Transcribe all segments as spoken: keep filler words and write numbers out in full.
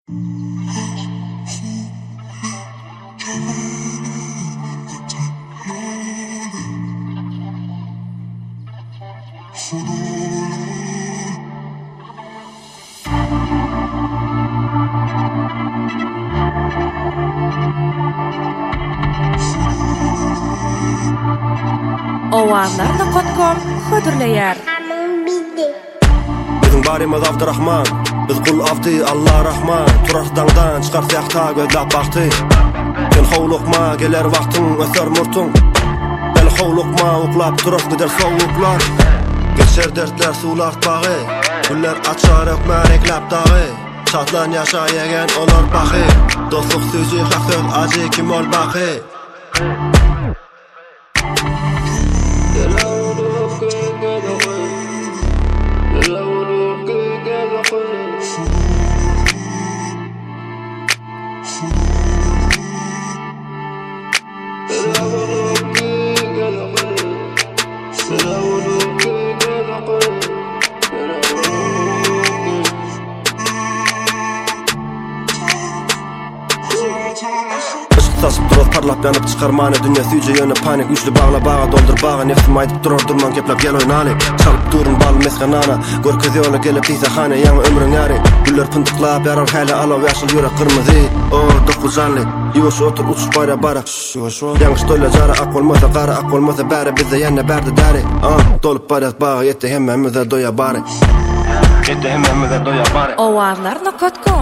Owanlarni qotkom hödürleýär. Bizim barymyz Abdurrahman, biz kul avdy Allah Rahman. Turardandan çykarsak ta gözläp bakty. Sen howlukma geler wagtyň öser murtuň. Bel howlukma uklap turar gider sowuklar. Geçer dertler sular bagy. Güller açar ökmän eklap dagy. Şatlan ýaşaýagan olar bahy. Dostluk sözi haksyz ajy kim ol bahy. Saçıp durat parlap yanıp çıkarmany dünya süýje ýöne panik güçlü bagla baga doldur baga nefsim aýdyp durar durman geplep gel oynaly çalyp durun bal meskanana görkez ýola gelip tizahane ýaňy ömrüň ýary güller pyndyklap yarar häle alaw ýaşyl ýürek kırmızy o dokuz janly ýuwaş otur uçuş bara bara ýaňyş dola jara ak bolmasa gara ak bolmasa bäri bizde ýene berdi däri ah dolup barat baga ýetdi hemmemize doýa bary ýetdi hemmemize doýa bary Owanlarny qotkom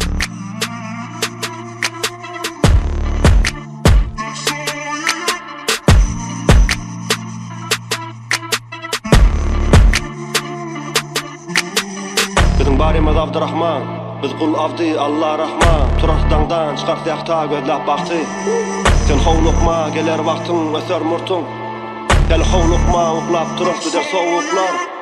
Bizim barymyz Abdurrahman, biz kul avdy Allah Rahman. Turardandan çykarsak ta gözläp bakty. Sen howlukma geler wagtyň öser murtuň. Bel howlukma uklap turar gider sowuklar.